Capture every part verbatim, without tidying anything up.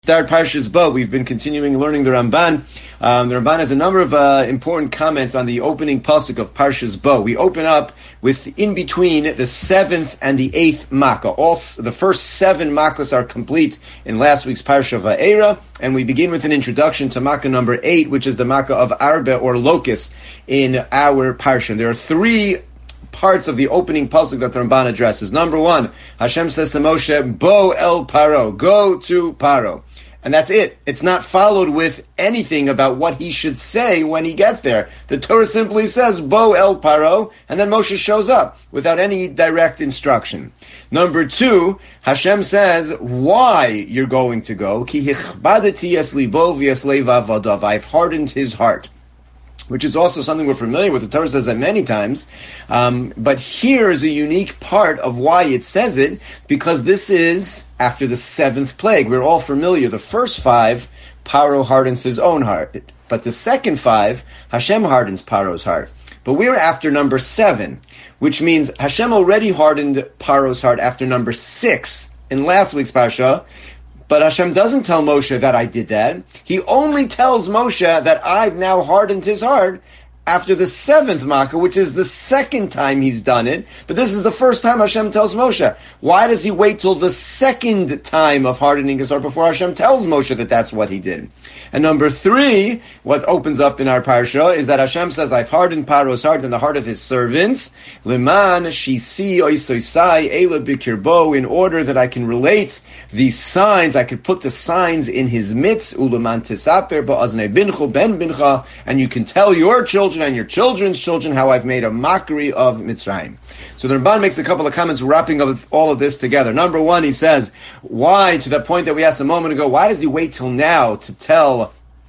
Start Parshas Bo. We've been continuing learning the Ramban. Um, the Ramban has a number of uh, important comments on the opening pasuk of Parshas Bo. We open up with in between the seventh and the eighth makkah. All the first seven makkahs are complete in last week's Parsha Va'era, and we begin with an introduction to makkah number eight, which is the makkah of Arba or locust in our Parsha. There are three parts of the opening pasuk that the Ramban addresses. Number one, Hashem says to Moshe, Bo el Paro, go to Paro. And that's it. It's not followed with anything about what he should say when he gets there. The Torah simply says, Bo el Paro, and then Moshe shows up without any direct instruction. Number two, Hashem says why you're going to go. Ki hichbadati es libo v'es levav vadav. I've hardened his heart, which is also something we're familiar with. The Torah says that many times. Um, but here is a unique part of why it says it, because this is after the seventh plague. We're all familiar. The first five, Paro hardens his own heart. But the second five, Hashem hardens Paro's heart. But we're after number seven, which means Hashem already hardened Paro's heart after number six in last week's Parsha. But Hashem doesn't tell Moshe that I did that. He only tells Moshe that I've now hardened his heart after the seventh makkah, which is the second time he's done it. But this is the first time Hashem tells Moshe. Why does he wait till the second time of hardening his heart before Hashem tells Moshe that that's what he did? And number three, what opens up in our parsha is that Hashem says, I've hardened Paro's heart and the heart of his servants, Leman shisi oisoisai ela bikirbo, in order that I can relate these signs, I could put the signs in his midst, uleman tisaper ba'aznei binchu ben bincha, and you can tell your children and your children's children how I've made a mockery of Mitzrayim. So the Ramban makes a couple of comments wrapping up all of this together. Number one, he says, why, to the point that we asked a moment ago, why does he wait till now to tell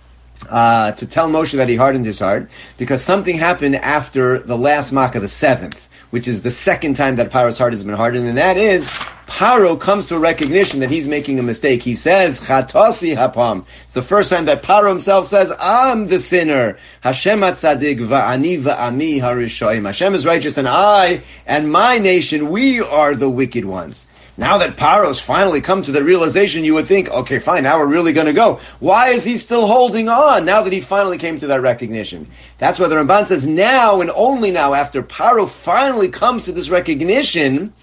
Uh, to tell Moshe that he hardened his heart? Because something happened after the last makkah, the seventh, which is the second time that Paro's heart has been hardened, and that is, Paro comes to a recognition that he's making a mistake. He says, Chatasi hapam. It's the first time that Paro himself says, I'm the sinner. Hashem atzadik va'ani va'ami harishoim. Hashem is righteous, and I and my nation, we are the wicked ones. Now that Paro's finally come to the realization, you would think, okay, fine, now we're really going to go. Why is he still holding on now that he finally came to that recognition? That's why the Ramban says now and only now, after Paro finally comes to this recognition,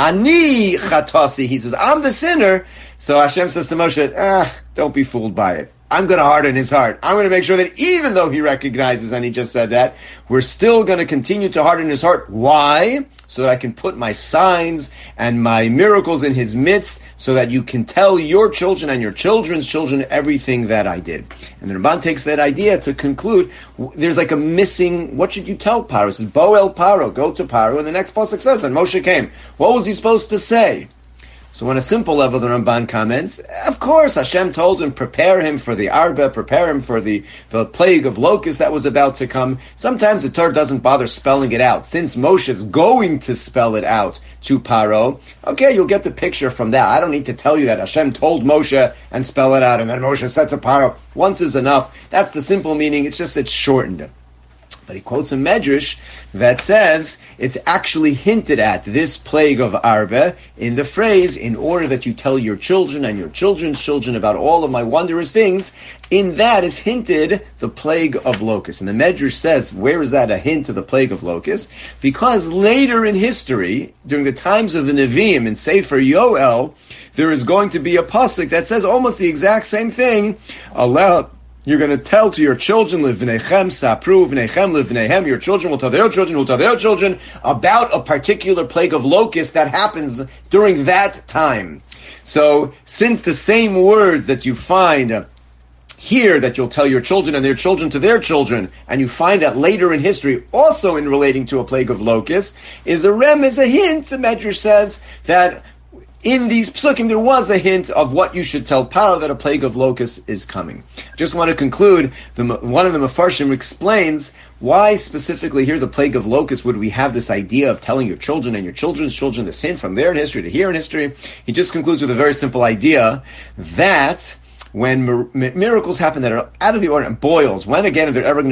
Ani chatasi, he says, I'm the sinner. So Hashem says to Moshe, ah, don't be fooled by it. I'm going to harden his heart. I'm going to make sure that even though he recognizes, and he just said that, we're still going to continue to harden his heart. Why? So that I can put my signs and my miracles in his midst, so that you can tell your children and your children's children everything that I did. And the Ramban takes that idea to conclude, there's like a missing, what should you tell Paro? It says, Bo el Paro, go to Paro, and the next pasuk says that Moshe came. What was he supposed to say? So on a simple level, the Ramban comments, of course, Hashem told him, prepare him for the Arba, prepare him for the, the plague of locusts that was about to come. Sometimes the Torah doesn't bother spelling it out. Since Moshe is going to spell it out to Paro, okay, you'll get the picture from that. I don't need to tell you that Hashem told Moshe and spell it out, and then Moshe said to Paro, once is enough. That's the simple meaning. It's just, it's shortened. But he quotes a medrash that says it's actually hinted at, this plague of Arba, in the phrase, in order that you tell your children and your children's children about all of my wondrous things. In that is hinted the plague of locusts. And the medrash says, where is that a hint of the plague of locusts? Because later in history, during the times of the Nevi'im in Sefer Yoel, there is going to be a pasuk that says almost the exact same thing. Allah, you're going to tell to your children, livnechem sapru, vnechem livnehem, your children will tell their children, who will tell their children, about a particular plague of locusts that happens during that time. So, since the same words that you find here, that you'll tell your children and their children to their children, and you find that later in history, also in relating to a plague of locusts, is a rem, is a hint, the Medrash says, that in these psukim, there was a hint of what you should tell Paro, that a plague of locusts is coming. I just want to conclude, the, one of the Mefarshim explains why specifically here, the plague of locusts, would we have this idea of telling your children and your children's children this hint from there in history to here in history. He just concludes with a very simple idea that when mir- miracles happen that are out of the ordinary, boils, when again are there ever going to be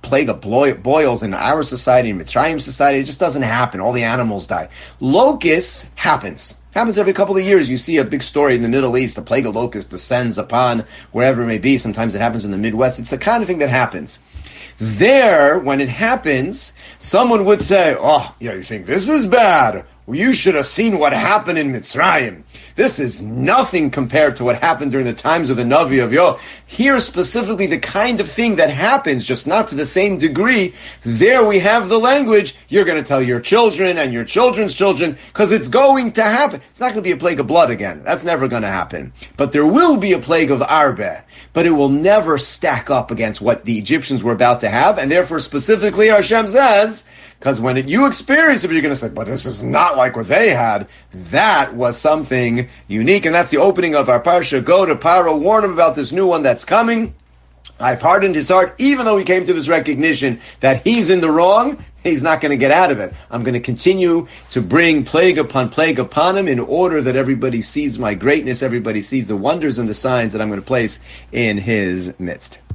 plague of boils in our society, in Mitzrayim society. It just doesn't happen. All the animals die. Locusts happens. Happens every couple of years. You see a big story in the Middle East. The plague of locusts descends upon wherever it may be. Sometimes it happens in the Midwest. It's the kind of thing that happens. There, when it happens, someone would say, oh, yeah, you think this is bad? Well, you should have seen what happened in Mitzrayim. This is nothing compared to what happened during the times of the Navi of Yo. Here specifically the kind of thing that happens, just not to the same degree. There we have the language, you're going to tell your children and your children's children, because it's going to happen. It's not going to be a plague of blood again. That's never going to happen. But there will be a plague of Arbe. But it will never stack up against what the Egyptians were about to have. And therefore specifically Hashem says, because when it, you experience it, you're going to say, but this is not like what they had. That was something unique. And that's the opening of our parsha. Go to Paro, warn him about this new one that's coming. I've hardened his heart, even though he came to this recognition that he's in the wrong, he's not going to get out of it. I'm going to continue to bring plague upon plague upon him in order that everybody sees my greatness, everybody sees the wonders and the signs that I'm going to place in his midst.